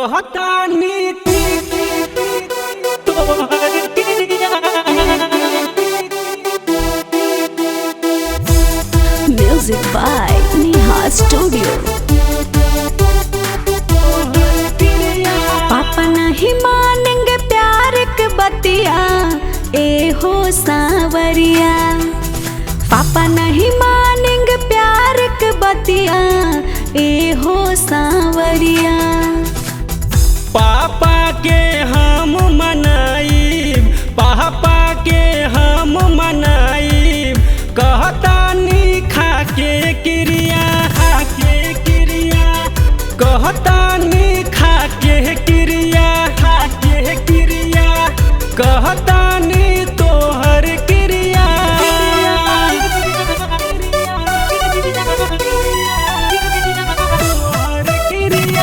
कहता नीति तोहर क्रिया। Music by Neha Studio। पापा नहीं मानेंगे प्यार के बतिया, ए हो सांवरिया। पापा नहीं मानेंगे प्यार के बतिया, ए हो सांवरिया। पापा के हम मनाइब, पापा के हम मनाइब, कहता नी खा के क्रिया, खा के क्रिया, कहता नी खा के क्रिया, खा के क्रिया, कहता नी तोहर क्रिया। तोहर क्रिया।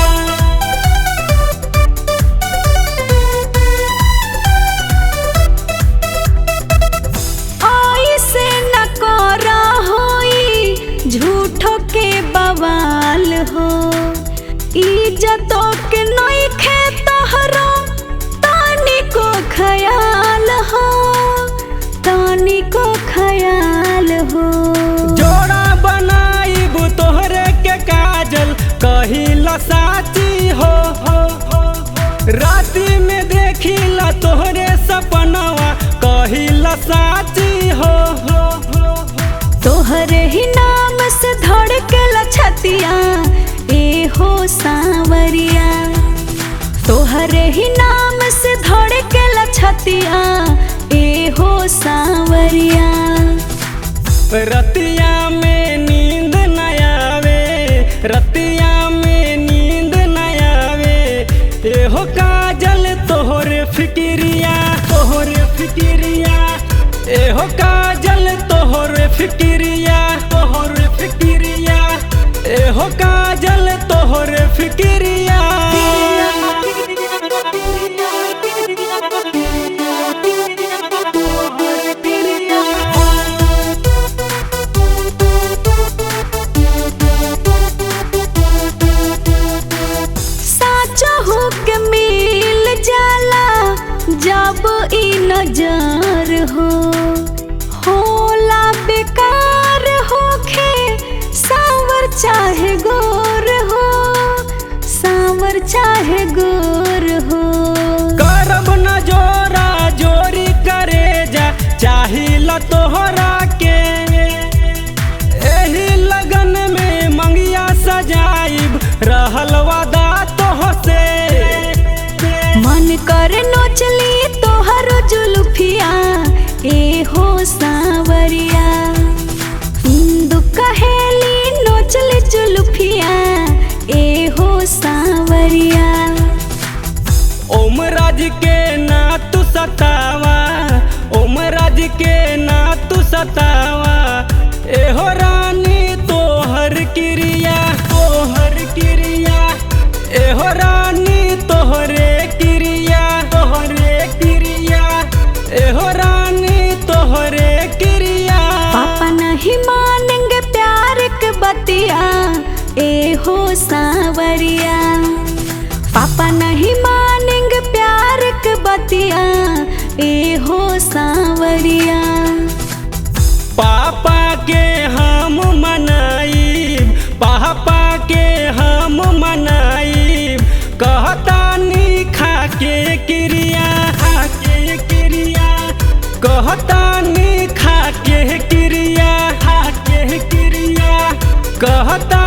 झूठो के बवाल हो, इज्जतों के नइखे तोहरो तानी को ख्याल हो, तानी को ख्याल हो। जोड़ा बनाइब तोहरे के काजल, कहिला साची हो। राती में देखिला तोहरे सपनवा, कहिला साची हो। तोहरे ही नाम से धड़केला छतिया, ए हो सांवरिया। तोहरे ही नाम से धड़केला छतिया, ए हो सांवरिया। रतिया में नींद न आवे, रतिया में नींद न आवे, एहो काजल तोहरे फिक्रिया, तोहरे फिक्रिया, एहो काजल तोहरे फिक्रिया, तोहरे फिक्रिया, एहो काजल तोहरे फिक्रिया। साचा हो के मिल जाला जब ई नजर हो, होला बेकार होखे सांवर चाहे गोर हो, सांवर चाहे गोर हो। करब न जोरा जोरी करे जा, चाहिला तोहरा के एही लगन में मंगिया सजाइब, रहल वादा तोहसे। मन करे नोचली तोहर जुल्फिया, ए हो सांवरिया। इंदु कहेली नोचली जुल्फिया, ए हो सांवरिया। ओमराज के ना तू सतावा, ओमराज के ना तू सतावा, एहो रानी तोहर क्रिया, तोहर क्रिया, एहो रानी तोहरे क्रिया, तोहरे क्रिया, एहो रानी तोहरे क्रिया। पापा नहीं मानेंगे प्यार के बतिया, ए हो सांवरिया। पापा नहीं मानेंगे प्यार के बतिया, ए हो सांवरिया। पापा के हम मनाइब, पापा के हम मनाइब, कहता नी खा के क्रिया, खा के क्रिया, कहता नी खा के क्रिया, खा के क्रिया, कहता